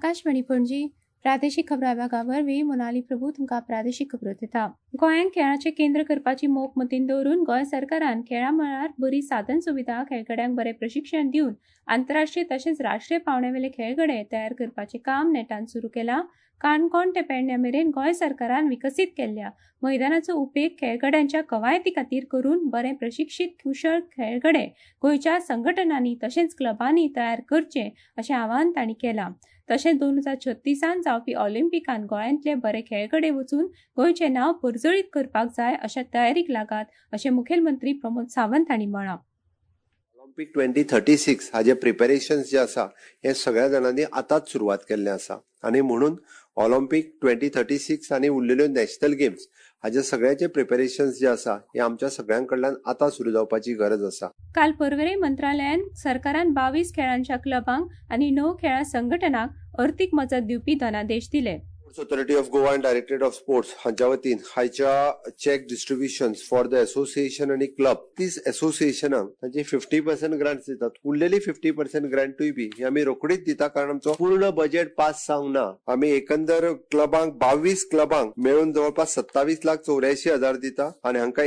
आकाशवाणी पणजी प्रादेशीक खबरां विभागा वरवीं मोनाली प्रभू तुमकां प्रादेशीक खबरो दिता। गोंयांत खेळाचें केंद्र करपाची मोख मतींत दवरून गोंय सरकारान खेळां मळार बरी साधन सुविधा खेळगड्यांक बरें प्रशिक्षण दिवन आंतरराष्ट्रीय तशेंच राष्ट्रीय पांवड्यावेले खेळगडे तयार करपाचें काम नेटान सुरू केलां। काणकोण ते पेडण्यां मेरेन गोंय सरकारान विकसीत केल्ल्या मैदानाचो उपेग खेळगड्यांच्या कवायती खातीर करून बरें प्रशिक्षीत कुशळ खेळगडे गोंयच्या संघटनांनी तशेंच क्लबांनी तयार करचे अशें आवाहन तांणी केलां। तशेंच 2036 जावपी ऑलिंपिकांत गोंयांतले बरे खेळगडे वचून गोंयचें नांव परजळीत करपाक जाय अशा तयारीक लागात अशें मुखेलमंत्री प्रमोद सावंत हांणी म्हळां। ऑलिंपिक 2036 हाजे प्रिपरेशन्स जे आसा हे सगळ्या जाणांनी आतांच सुरवात केल्लें आसा आनी म्हणून ऑलिंपिक 2036 आनी उरलेल्यो नॅशनल गेम्स हाजे सगळ्याचे प्रिपरेशन्स जे आसा हे आमच्या सगळ्यां कडल्यान आतां सुरू जावपाची गरज आसा। काल पर्वरे मंत्रालयान सरकारान 22 खेळांच्या क्लबांक आनी 9 खेळा संघटनांक अर्थीक मजत दिवपी धनादेश दिले। Authority of Goa and directorate of sports हांच्या वतीन हायच्या cheque distributions for the association आनी क्लब तीस एसोसिएशनांक तांची 50% ग्रांट्स दितात। उरलेली 50% ग्रांटूय बी ही आमी रोखडीच दिता कारण आमचो पूर्ण बजेट पास जावंक ना। आमी एकंदर क्लबांक 22 क्लबांक मेळून जवळपास 27,84,000 दिता आनी हांकां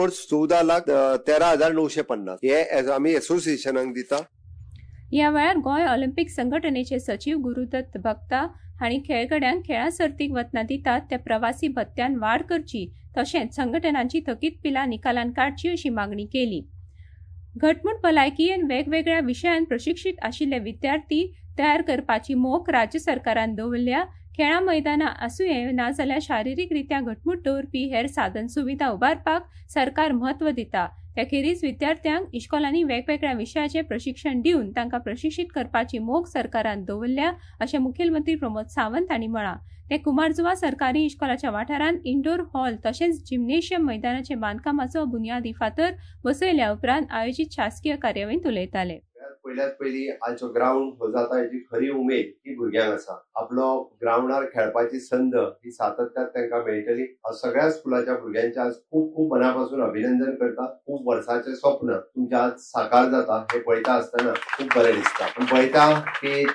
2,14,13,950 हे आमी एसोसिएशनांक दिता। ह्या वेळार गोंय ऑलिंपिक संघटनेचे सचिव गुरुदत्त भक्ता हांणी खेळगड्यांक खेळा सर्तीक वतना दितात त्या प्रवासी भत्त्यान वाड करची तशेंच संघटनांची थकीत पिलां निकालान काडची अशी मागणी केली। घटमूट भलायकी आनी वेगवेगळ्या विशयांत प्रशिक्षीत आशिल्ले विद्यार्थी तयार करपाची मोख राज्य सरकारान दवरल्या। खेळा मैदानां आसूंये नाजाल्यार शारिरीक रित्या घटमूट दवरपी हेर साधन सुविधा उबारपाक सरकार म्हत्व दिता। त्या खेरीज विद्यार्थ्यांक इश्कोलांनी वेगवेगळ्या विशयाचें प्रशिक्षण दिवन तांकां प्रशिक्षीत करपाची मोख सरकारान दवरल्या अशें मुखेलमंत्री प्रमोद सावंत हांणी म्हळां। ते कुमारजुवा सरकारी इश्कोलाच्या वाठारांत इंडोर हॉल तशेंच जिम्नेशियम मैदानाचे बांदकामाचो बुनयादी फातर बसयल्या उपरांत आयोजीत शासकीय कार्यावळींत उलयताले। पयल्यात पयली आजचो ग्राउंड हो जाता हेची खरी उमेद ही भुरग्यांक आसा। आपलो ग्राउंडार खेळपाची संद ही सातत्यान तांकां मेळटली। सगळ्या स्कुलाच्या भुरग्यांचे आज खूब खूब मनापासून अभिनंदन करता। खूब वर्साचें स्वप्न तुमचें आज साकार जाता हे पळयता आसतना खूब बरें दिसता। पळयता की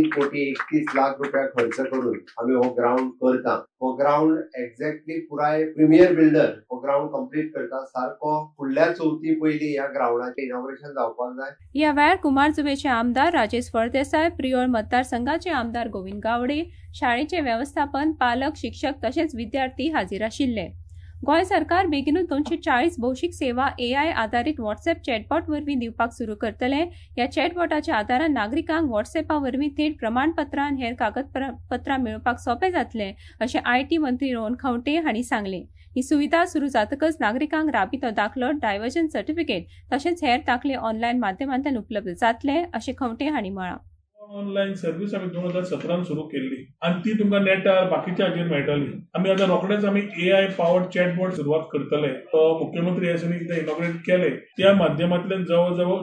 3,31,00,000 रुपया खर्च करून आमी हो ग्राउंड करता। हो ग्राउंड एक्झॅक्टली पुराय प्रिमियर बिल्डर हो ग्राउंड कंप्लीट करता। सारको फुडल्या चवथी पयली ह्या ग्राउंडाचें इनॉग्रेशन जावपाक जाय। ह्या वेळार कुमारजुवेचे आमदार राजेश फळदेसाय, प्रियोळ मतदारसंघाचे आमदार गोविंद गावडे, शाळेचे व्यवस्थापन, पालक, शिक्षक तशेंच विद्यार्थी हाजीर आशिल्ले। गोंय सरकार बेगीनूच 240 भौशीक सेवा AI आधारीत व्हॉट्सएप चॅटबॉट वरवीं दिवपाक सुरू करतले। ह्या चॅटबॉटाच्या आदारान नागरिकांक व्हॉट्सएपा वरवीं थेट प्रमाणपत्रां आनी हेर कागदपत्रां मेळोवपाक सोपें जातलें अशें IT मंत्री रोहन खंवटे हांणी सांगलें। ही सुविधा सुरू जातकच नागरिकांक राबितो दाखलो, डायव्हर्जन सर्टिफिकेट तशेंच हेर दाखले ऑनलायन माध्यमांतल्यान उपलब्ध जातले अशें खंवटे हांणी म्हळां। ऑनलायन सर्व्हिस आमी 2017 सुरू केल्ली आनी ती तुमकां नेटार बाकीच्या हाजेर मेळटली। आमी आतां रोखडेच आमी AI पावर्ड चॅटबॉट सुरवात करतले। मुख्यमंत्री ह्यासनी कितें इनॉग्रेट केले त्या माध्यमांतल्यान जवळ जवळ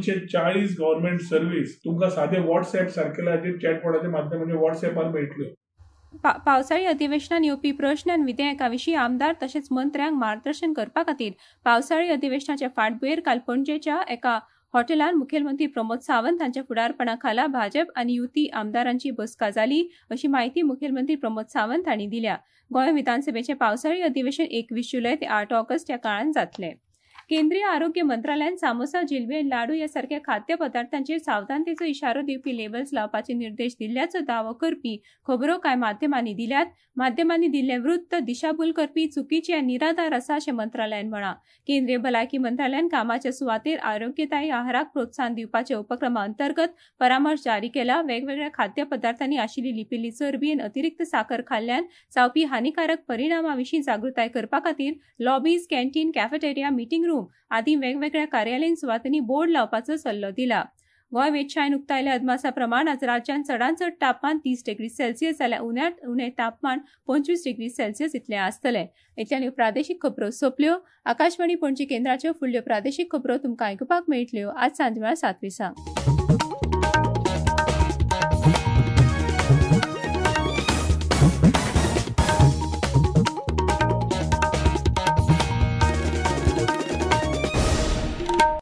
240 गव्हर्नमेंट सर्व्हिस तुमकां सादे व्हॉट्सएप सारकेल्या हाजेर चॅटबॉटाच्या माध्यमांतल्यान व्हॉट्सएपार मेळटल्यो। पावसाळी अधिवेशनात येवपी प्रश्न आनी विधेयका विशीं आमदार तशेंच मंत्र्यांक मार्गदर्शन करपा खातीर पावसाळी अधिवेशनाच्या फाटभुंयेर काल पणजेच्या एका हॉटेलांत मुखेलमंत्री प्रमोद सावंत हांच्या फुडारपणा खाला भाजप आनी युती आमदारांची बसका जाली अशी माहिती मुखेलमंत्री प्रमोद सावंत हांणी दिल्या। गोंय विधानसभेचे पावसाळी अधिवेशन 21 जुलय ते 8 ऑगस्ट या काळांत जातलें। केंद्रीय आरोग्य मंत्रालयान सामोसा, जिलबी, लाडू ह्या सारख्या खाद्य पदार्थांचेर सावधानतेचो इशारो दिवपी लेबल्स लावपाचे निर्देश दिल्ल्याचो दावो करपी खबरो कांय माध्यमांनी दिल्यात। माध्यमांनी दिल्लें वृत्त दिशाभूल करपी, चुकीचें आनी निराधार आसा अशें मंत्रालयान म्हळां। केंद्रीय भलायकी मंत्रालयान कामाच्या सुवातेर आरोग्यदायी आहाराक प्रोत्साहन दिवपाच्या उपक्रमा अंतर्गत परामर्श जारी केला। वेगवेगळ्या खाद्य पदार्थांनी आशिल्ली लिपिल्ली चरबी आनी अतिरिक्त साखर खाल्ल्यान जावपी हानिकारक परिणामां विशीं जागृताय करपा खातीर lobbies, canteen, cafeteria, meeting room आदी वेगवेगळ्या कार्यालयीन सुवातांनी बोर्ड लावपाचो सल्लो दिला। गोंय वेधशाळेन उक्तायल्या अदमासा प्रमाण आज राज्यात चडांत चड तापमान 30 डिग्री सेल्सियस जाल्यार उण्यांत उणें तापमान 25 डिग्री सेल्सियस इतलें आसतलें। इतल्यान प्रादेशीक खबरो सोंपल्यो। आकाशवाणी पणजी केंद्राच्यो फुडल्यो प्रादेशीक खबरो तुमकां आयकुपाक मेळटल्यो आज सांजवेळा 7:20।